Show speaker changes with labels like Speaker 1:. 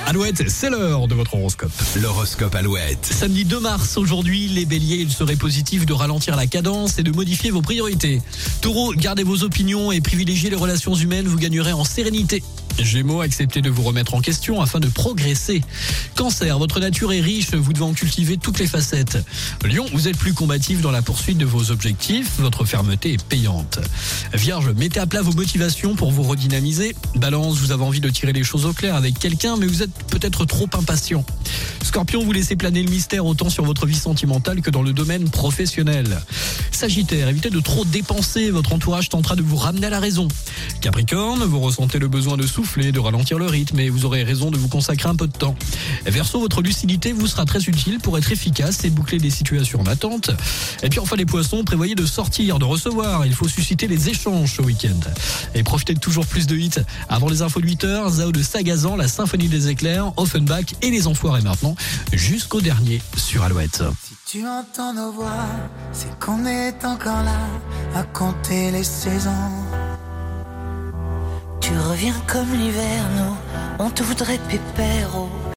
Speaker 1: Alouette, c'est l'heure de votre horoscope.
Speaker 2: L'horoscope Alouette.
Speaker 1: Samedi 2 mars, aujourd'hui, les béliers, il serait positif de ralentir la cadence et de modifier vos priorités. Taureau, gardez vos opinions et privilégiez les relations humaines, vous gagnerez en sérénité. Gémeaux, acceptez de vous remettre en question afin de progresser. Cancer, votre nature est riche, vous devez en cultiver toutes les facettes. Lion, vous êtes plus combatif dans la poursuite de vos objectifs, votre fermeté est payante. Vierge, mettez à plat vos motivations pour vous redynamiser. Balance, vous avez envie de tirer les choses au clair avec quelqu'un, mais vous êtes peut-être trop impatient. Scorpion, vous laissez planer le mystère autant sur votre vie sentimentale que dans le domaine professionnel. Sagittaire, évitez de trop dépenser, votre entourage tentera de vous ramener à la raison. Capricorne, vous ressentez le besoin de souffler, de ralentir le rythme et vous aurez raison de vous consacrer un peu de temps. Verseau, votre lucidité vous sera très utile pour être efficace et boucler des situations en attente. Et puis enfin les poissons, prévoyez de sortir, de recevoir, il faut susciter les échanges ce week-end. Et profitez de toujours plus de hits. Avant les infos de 8h, Zao de Sagazan, la symphonie des éclairs, Offenbach et les Enfoirés maintenant, jusqu'au dernier sur Alouette.
Speaker 3: Si tu entends nos voix, c'est qu'on est encore là à compter les saisons. Tu reviens comme l'hiver, nous, on te voudrait pépère.